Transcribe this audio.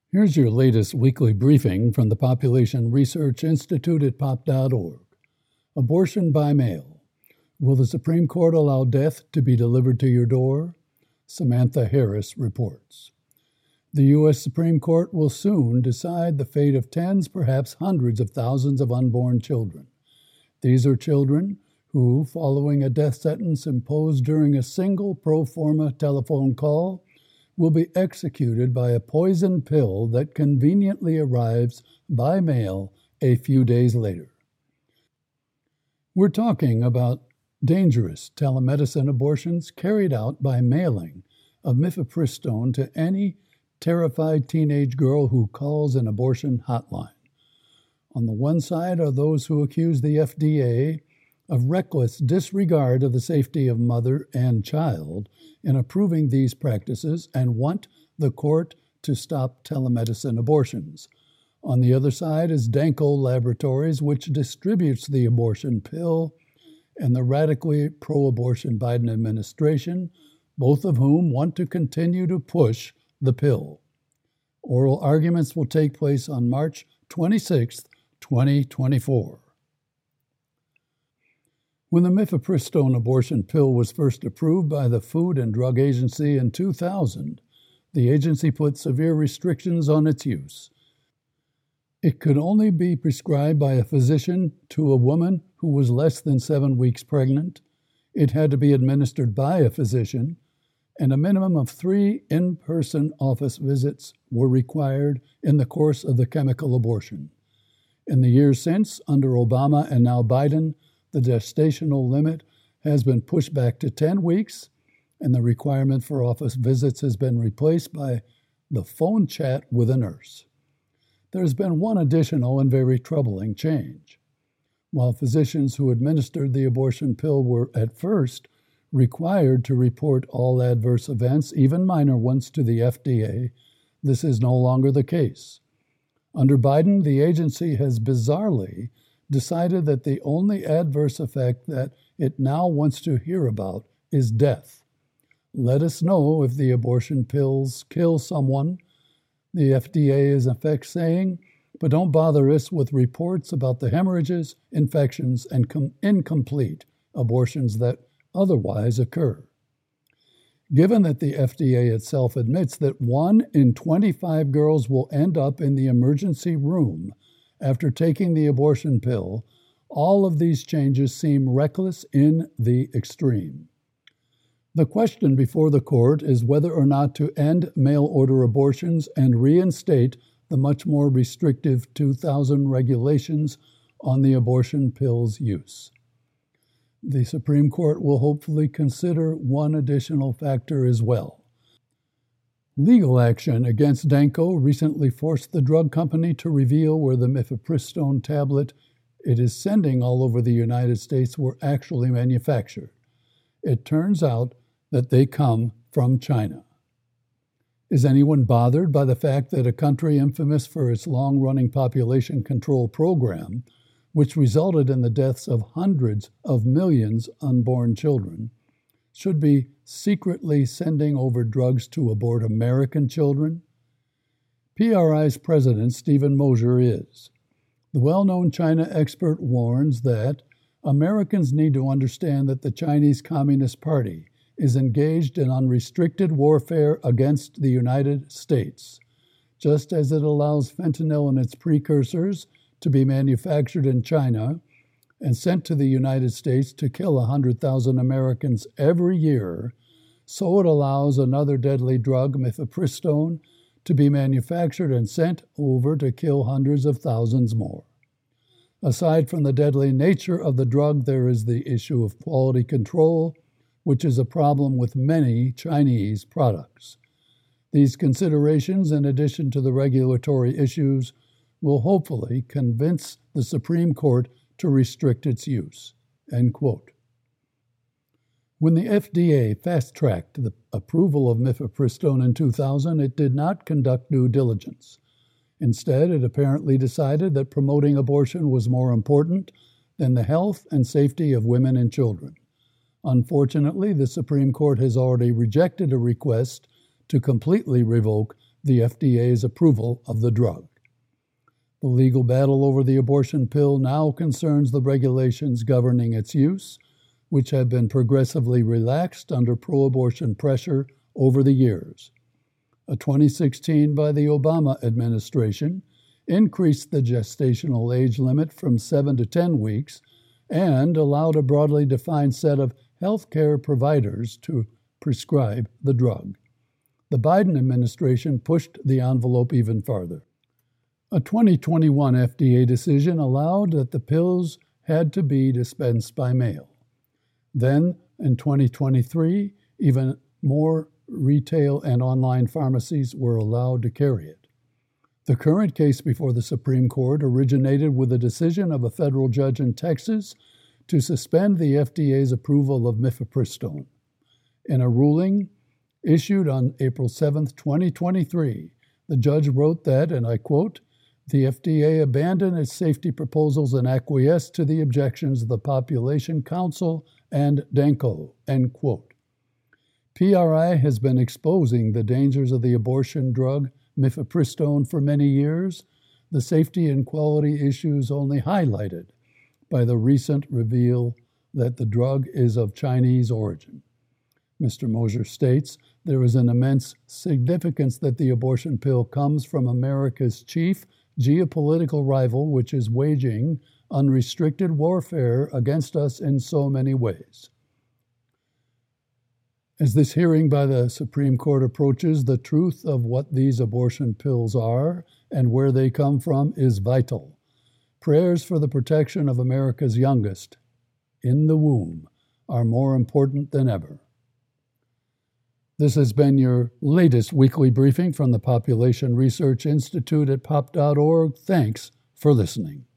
Here's your latest weekly briefing from the Population Research Institute at pop.org. Abortion by mail. Will the Supreme Court allow death to be delivered to your door? Samantha Harris reports. The U.S. Supreme Court will soon decide the fate of tens, perhaps hundreds of thousands of unborn children. These are children who, following a death sentence imposed during a single pro forma telephone call, will be executed by a poison pill that conveniently arrives by mail a few days later. We're talking about dangerous telemedicine abortions carried out by mailing of mifepristone to any terrified teenage girl who calls an abortion hotline. On the one side are those who accuse the FDA of reckless disregard of the safety of mother and child in approving these practices and want the court to stop telemedicine abortions. On the other side is Danco Laboratories, which distributes the abortion pill, and the radically pro-abortion Biden administration, both of whom want to continue to push the pill. Oral arguments will take place on March 26, 2024. When the mifepristone abortion pill was first approved by the Food and Drug Agency in 2000, the agency put severe restrictions on its use. It could only be prescribed by a physician to a woman who was less than 7 weeks pregnant. It had to be administered by a physician, and a minimum of 3 in-person office visits were required in the course of the chemical abortion. In the years since, under Obama and now Biden, the gestational limit has been pushed back to 10 weeks, and the requirement for office visits has been replaced by the phone chat with a nurse. There has been one additional and very troubling change. While physicians who administered the abortion pill were at first required to report all adverse events, even minor ones, to the FDA, this is no longer the case. Under Biden, the agency has bizarrely decided that the only adverse effect that it now wants to hear about is death. Let us know if the abortion pills kill someone, the FDA is in effect saying, but don't bother us with reports about the hemorrhages, infections, and incomplete abortions that otherwise occur. Given that the FDA itself admits that 1 in 25 girls will end up in the emergency room after taking the abortion pill, all of these changes seem reckless in the extreme. The question before the court is whether or not to end mail-order abortions and reinstate the much more restrictive 2000 regulations on the abortion pill's use. The Supreme Court will hopefully consider one additional factor as well. Legal action against Danco recently forced the drug company to reveal where the mifepristone tablet it is sending all over the United States were actually manufactured. It turns out that they come from China. Is anyone bothered by the fact that a country infamous for its long-running population control program, which resulted in the deaths of hundreds of millions unborn children, should be secretly sending over drugs to abort American children? PRI's president, Stephen Mosher, is. The well-known China expert warns that Americans need to understand that the Chinese Communist Party is engaged in unrestricted warfare against the United States, just as it allows fentanyl and its precursors to be manufactured in China and sent to the United States to kill 100,000 Americans every year, so it allows another deadly drug, mifepristone, to be manufactured and sent over to kill hundreds of thousands more. Aside from the deadly nature of the drug, there is the issue of quality control, which is a problem with many Chinese products. These considerations, in addition to the regulatory issues, will hopefully convince the Supreme Court to restrict its use." End quote. When the FDA fast-tracked the approval of mifepristone in 2000, it did not conduct due diligence. Instead, it apparently decided that promoting abortion was more important than the health and safety of women and children. Unfortunately, the Supreme Court has already rejected a request to completely revoke the FDA's approval of the drug. The legal battle over the abortion pill now concerns the regulations governing its use, which have been progressively relaxed under pro-abortion pressure over the years. A 2016 by the Obama administration increased the gestational age limit from 7 to 10 weeks and allowed a broadly defined set of healthcare providers to prescribe the drug. The Biden administration pushed the envelope even farther. A 2021 FDA decision allowed that the pills had to be dispensed by mail. Then, in 2023, even more retail and online pharmacies were allowed to carry it. The current case before the Supreme Court originated with a decision of a federal judge in Texas to suspend the FDA's approval of mifepristone. In a ruling issued on April 7, 2023, the judge wrote that, and I quote, "The FDA abandoned its safety proposals and acquiesced to the objections of the Population Council and Danco," end quote. PRI has been exposing the dangers of the abortion drug mifepristone for many years, the safety and quality issues only highlighted by the recent reveal that the drug is of Chinese origin. Mr. Mosier states, "There is an immense significance that the abortion pill comes from America's chief geopolitical rival, which is waging unrestricted warfare against us in so many ways." As this hearing by the Supreme Court approaches, the truth of what these abortion pills are and where they come from is vital. Prayers for the protection of America's youngest, in the womb, are more important than ever. This has been your latest weekly briefing from the Population Research Institute at pop.org. Thanks for listening.